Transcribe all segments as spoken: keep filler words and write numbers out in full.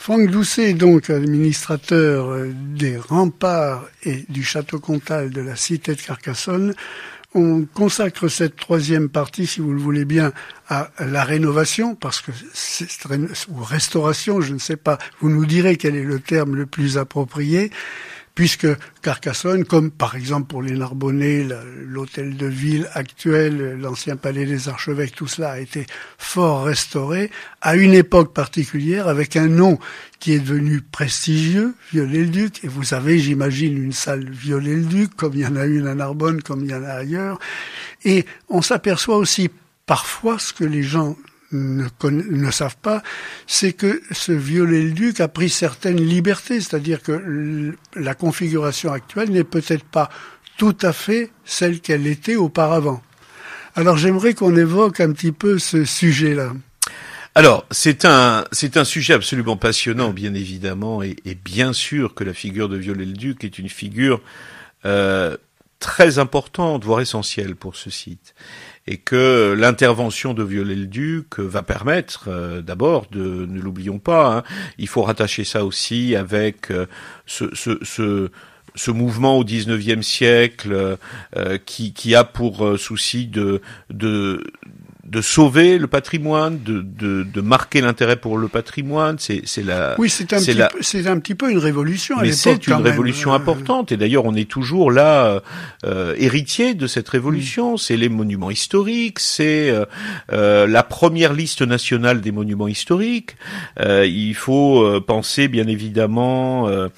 Franck Doucet, donc administrateur des remparts et du château comtal de la cité de Carcassonne. On consacre cette troisième partie, si vous le voulez bien, à la rénovation, parce que c'est, ou restauration, je ne sais pas, vous nous direz quel est le terme le plus approprié, puisque Carcassonne, comme par exemple pour les Narbonnais, l'hôtel de ville actuel, l'ancien palais des archevêques, tout cela a été fort restauré à une époque particulière avec un nom qui est devenu prestigieux, Viollet-le-Duc. Et vous avez, j'imagine, une salle Viollet-le-Duc, comme il y en a une à Narbonne, comme il y en a ailleurs. Et on s'aperçoit aussi parfois ce que les gens ne, ne savent pas, c'est que ce Viollet-le-Duc a pris certaines libertés, c'est-à-dire que la configuration actuelle n'est peut-être pas tout à fait celle qu'elle était auparavant. Alors j'aimerais qu'on évoque un petit peu ce sujet-là. Alors, c'est un c'est un sujet absolument passionnant, bien évidemment, et, et bien sûr que la figure de Viollet-le-Duc est une figure euh, très importante, voire essentielle pour ce site. Et que l'intervention de Viollet-le-Duc va permettre, euh, d'abord, de ne l'oublions pas, hein, il faut rattacher ça aussi avec euh, ce, ce, ce, ce mouvement au dix-neuvième siècle euh, qui, qui a pour euh, souci de, de de sauver le patrimoine, de, de, de marquer l'intérêt pour le patrimoine, c'est, c'est la. Oui, c'est un c'est petit, la... peu, c'est un petit peu une révolution à Mais l'époque. c'est une quand révolution même. importante, et d'ailleurs on est toujours là euh, héritier de cette révolution. Mmh. C'est les monuments historiques, c'est euh, euh, la première liste nationale des monuments historiques. Euh, il faut euh, penser bien évidemment euh,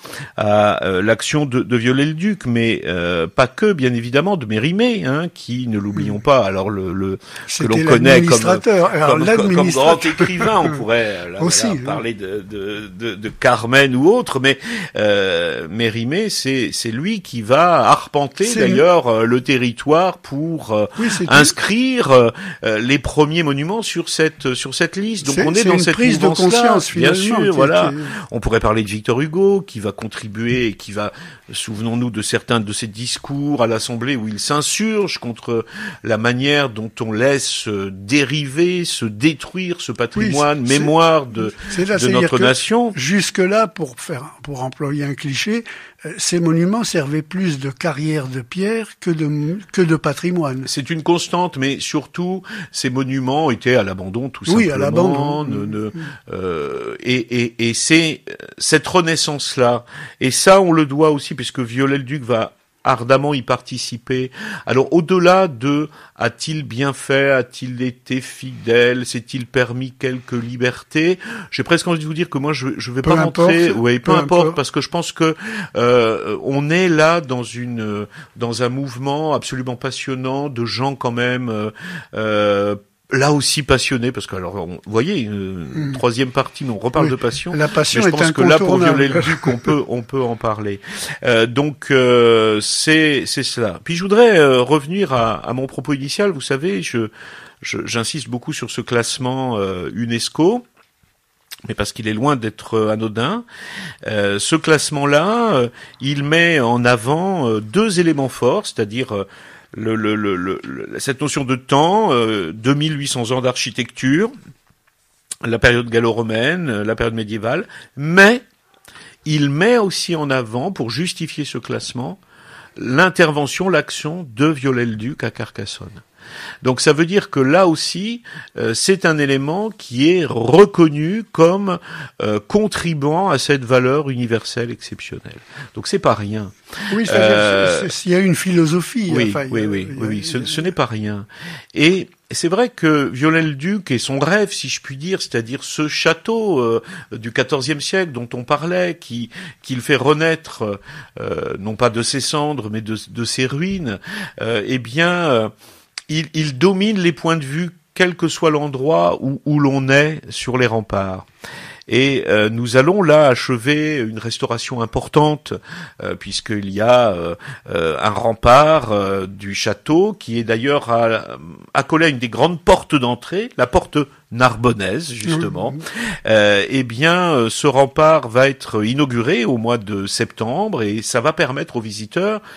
à euh, l'action de, de Viollet-le-Duc, mais euh, pas que, bien évidemment, de Mérimée, hein, qui, ne l'oublions mmh. pas. Alors le, le que l'on connaît comme, Alors, comme, comme grand écrivain, on pourrait là, aussi, là, parler de, de, de, de Carmen ou autre, mais euh, Mérimée, c'est, c'est lui qui va arpenter c'est d'ailleurs une... le territoire pour euh, oui, inscrire euh, les premiers monuments sur cette sur cette liste. Donc c'est, on est, c'est dans une cette prise de conscience, bien sûr. Voilà, qui... on pourrait parler de Victor Hugo qui va contribuer et qui va, souvenons-nous de certains de ses discours à l'Assemblée où il s'insurge contre la manière dont on laisse dériver, se détruire ce patrimoine, oui, c'est, mémoire de, c'est là, de notre nation. Jusque-là, pour faire, pour employer un cliché, euh, ces monuments servaient plus de carrières de pierre que de, que de patrimoine. C'est une constante, mais surtout, ces monuments étaient à l'abandon, tout oui, simplement. Oui, à l'abandon. Ne, ne, mmh. euh, et, et, et c'est cette renaissance-là, et ça, on le doit aussi, puisque Viollet-le-Duc va ardemment y participer. Alors, au-delà de a-t-il bien fait, a-t-il été fidèle, s'est-il permis quelques libertés, j'ai presque envie de vous dire que moi je je vais peu pas montrer, ouais, peu, peu importe, importe, parce que je pense que euh, on est là dans une dans un mouvement absolument passionnant de gens quand même euh, euh là aussi passionné, parce que alors, on, vous voyez, une mmh. troisième partie, mais on reparle oui, de passion. La passion mais je est pense que là, pour Viollet-le-Duc, on peut, on peut en parler. Euh, donc, euh, c'est, c'est cela. Puis, je voudrais euh, revenir à, à mon propos initial. Vous savez, je, je j'insiste beaucoup sur ce classement euh, UNESCO. Mais parce qu'il est loin d'être anodin. Euh, ce classement-là, euh, il met en avant euh, deux éléments forts, c'est-à-dire euh, Le, le, le, le, cette notion de temps, euh, deux mille huit cents ans d'architecture, la période gallo-romaine, la période médiévale, mais il met aussi en avant, pour justifier ce classement, l'intervention, l'action de Viollet-le-Duc à Carcassonne. Donc ça veut dire que là aussi, euh, c'est un élément qui est reconnu comme euh, contribuant à cette valeur universelle exceptionnelle. Donc c'est pas rien. Oui, euh, il y a une philosophie. Oui, enfin, oui, a, oui, a, oui, oui. A, Ce, ce n'est pas rien. Et c'est vrai que Viollet-le-Duc et son rêve, si je puis dire, c'est-à-dire ce château euh, du quatorzième siècle dont on parlait, qui qu'il fait renaître, euh, non pas de ses cendres, mais de, de ses ruines, euh, eh bien. Euh, Il, il domine les points de vue, quel que soit l'endroit où, où l'on est sur les remparts. Et euh, nous allons là achever une restauration importante, euh, puisqu'il y a euh, euh, un rempart euh, du château qui est d'ailleurs à, accolé à une des grandes portes d'entrée, la porte narbonnaise justement. Mmh. Euh, eh bien, euh, ce rempart va être inauguré au mois de septembre et ça va permettre aux visiteurs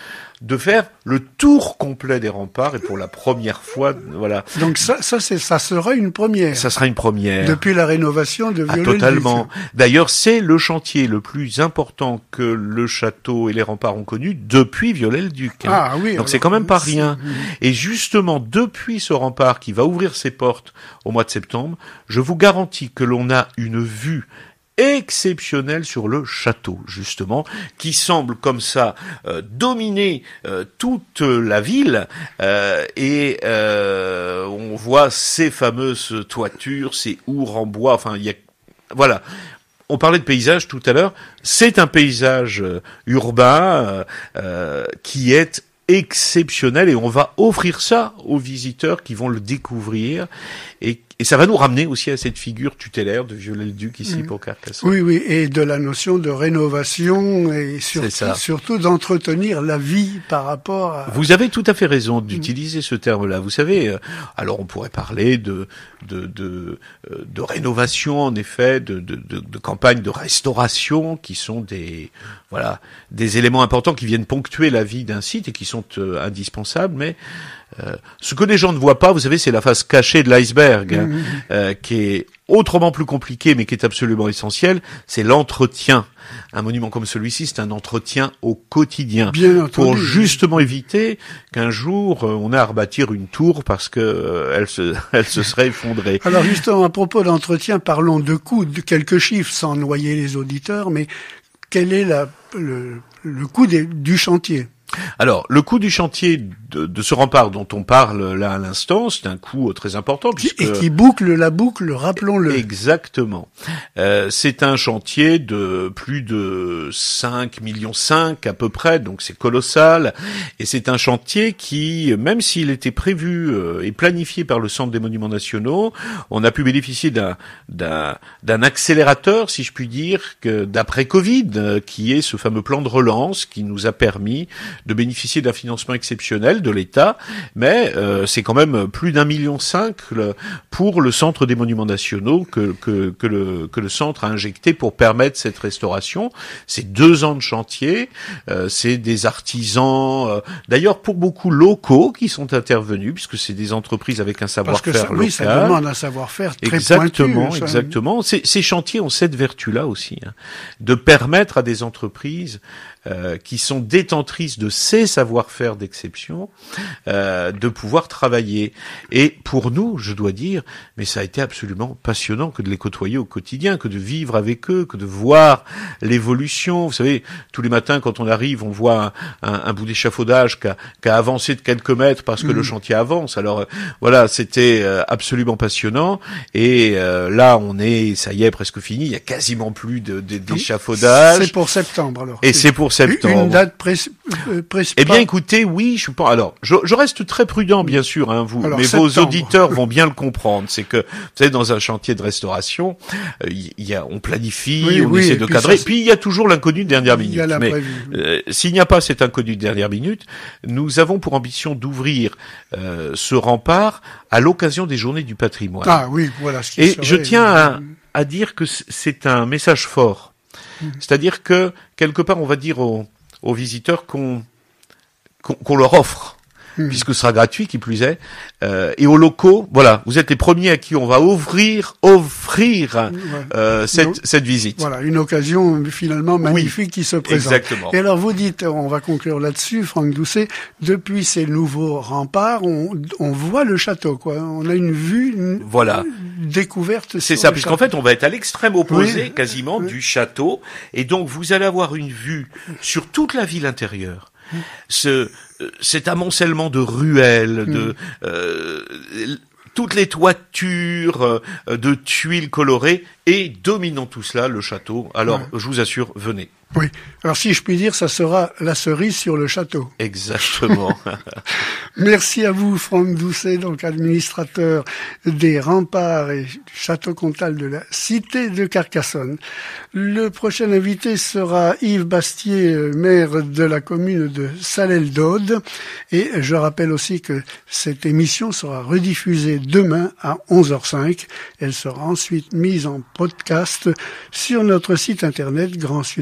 de faire le tour complet des remparts et pour la première fois, voilà. Donc ça, ça, c'est, ça sera une première. Ça sera une première. Depuis la rénovation de Viollet-le-Duc. Ah, totalement. D'ailleurs, c'est le chantier le plus important que le château et les remparts ont connu depuis Viollet-le-Duc. Hein. Ah oui. Donc alors, c'est quand même pas rien. Et justement, depuis ce rempart qui va ouvrir ses portes au mois de septembre, je vous garantis que l'on a une vue exceptionnelle sur le château, justement, qui semble comme ça euh, dominer euh, toute la ville, euh, et euh, on voit ces fameuses toitures, ces hours en bois, enfin, il y a, voilà. On parlait de paysage tout à l'heure, c'est un paysage euh, urbain euh, euh, qui est exceptionnel et on va offrir ça aux visiteurs qui vont le découvrir et, et ça va nous ramener aussi à cette figure tutélaire de Viollet-le-Duc ici mmh. pour Carcassonne. Oui, oui, et de la notion de rénovation et surtout, surtout d'entretenir la vie par rapport à... Vous avez tout à fait raison d'utiliser mmh. ce terme-là. Vous savez, euh, alors on pourrait parler de de de, euh, de rénovation en effet, de, de de de campagnes de restauration qui sont des voilà des éléments importants qui viennent ponctuer la vie d'un site et qui sont euh, indispensables, mais Euh, ce que les gens ne voient pas, vous savez, c'est la face cachée de l'iceberg, hein, mmh. euh, qui est autrement plus compliquée, mais qui est absolument essentielle, c'est l'entretien. Un monument comme celui-ci, c'est un entretien au quotidien, bien entendu, pour justement éviter qu'un jour euh, on ait à rebâtir une tour parce que euh, elle se, elle se serait effondrée. Alors justement, à propos d'entretien, parlons de coûts, de quelques chiffres sans noyer les auditeurs, mais quel est la, le, le coût des, du chantier ? Alors, le coût du chantier de, de ce rempart dont on parle là à l'instant, c'est un coût très important. Puisque... Et qui boucle la boucle, rappelons-le. Exactement. Euh, c'est un chantier de plus de cinq millions cinq à peu près, donc c'est colossal. Et c'est un chantier qui, même s'il était prévu euh, et planifié par le Centre des Monuments Nationaux, on a pu bénéficier d'un, d'un, d'un accélérateur, si je puis dire, que d'après Covid, euh, qui est ce fameux plan de relance qui nous a permis de bénéficier d'un financement exceptionnel de l'État, mais euh, c'est quand même plus d'un million cinq le, pour le Centre des Monuments Nationaux que, que, que, le, que le Centre a injecté pour permettre cette restauration. C'est deux ans de chantier, euh, c'est des artisans, euh, d'ailleurs pour beaucoup locaux qui sont intervenus, puisque c'est des entreprises avec un savoir-faire Parce que ça, local. Oui, ça demande un savoir-faire très exactement, pointu. Exactement, ces, ces chantiers ont cette vertu-là aussi, hein, de permettre à des entreprises Euh, qui sont détentrices de ces savoir-faire d'exception, euh, de pouvoir travailler. Et pour nous, je dois dire, mais ça a été absolument passionnant que de les côtoyer au quotidien, que de vivre avec eux, que de voir l'évolution. Vous savez, tous les matins, quand on arrive, on voit un, un, un bout d'échafaudage qui a, qui a avancé de quelques mètres parce que mmh. le chantier avance. Alors euh, voilà, c'était euh, absolument passionnant. Et euh, là, on est, ça y est, presque fini. Il y a quasiment plus de, de, d'échafaudage. C'est pour septembre alors. Et c'est pour septembre. Une date précise. Pré- eh bien, écoutez, oui, je pense. Alors, je, je reste très prudent, bien sûr, hein, vous, alors, mais septembre. Vos auditeurs vont bien le comprendre. C'est que, vous savez, dans un chantier de restauration, il euh, y a, on planifie, oui, on oui, essaie de cadrer. Ça, puis il y a toujours l'inconnu de dernière minute. Il y a mais euh, s'il n'y a pas cet inconnu de dernière minute, nous avons pour ambition d'ouvrir euh, ce rempart à l'occasion des Journées du Patrimoine. Ah oui, voilà. Ce qui Et serait... je tiens à, à dire que c'est un message fort. C'est-à-dire que, quelque part, on va dire aux, aux visiteurs qu'on, qu'on, qu'on leur offre, mmh. puisque ce sera gratuit, qui plus est, euh, et aux locaux, voilà, vous êtes les premiers à qui on va offrir, offrir ouais. euh, cette, Donc, cette visite. Voilà, une occasion finalement magnifique oui, qui se présente. Exactement. Et alors vous dites, on va conclure là-dessus, Franck Doucet, depuis ces nouveaux remparts, on, on voit le château, quoi. On a une vue, une voilà. découverte. C'est ça, puisqu'en fait, on va être à l'extrême opposé, oui. quasiment, oui. du château, et donc vous allez avoir une vue sur toute la ville intérieure. Ce, cet amoncellement de ruelles, de mmh. euh, toutes les toitures euh, de tuiles colorées, et dominant tout cela, le château. Alors, ouais. je vous assure, venez. Oui. Alors, si je puis dire, ça sera la cerise sur le château. Exactement. Merci à vous, Franck Doucet, donc administrateur des remparts et château comtal de la cité de Carcassonne. Le prochain invité sera Yves Bastier, maire de la commune de Salelles-d'Aude. Et je rappelle aussi que cette émission sera rediffusée demain à onze heures cinq. Elle sera ensuite mise en podcast sur notre site internet grand sud f m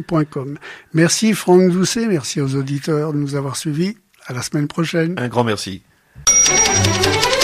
carcassonne point com. Merci Franck Doucet, merci aux auditeurs de nous avoir suivis. À la semaine prochaine. Un grand merci.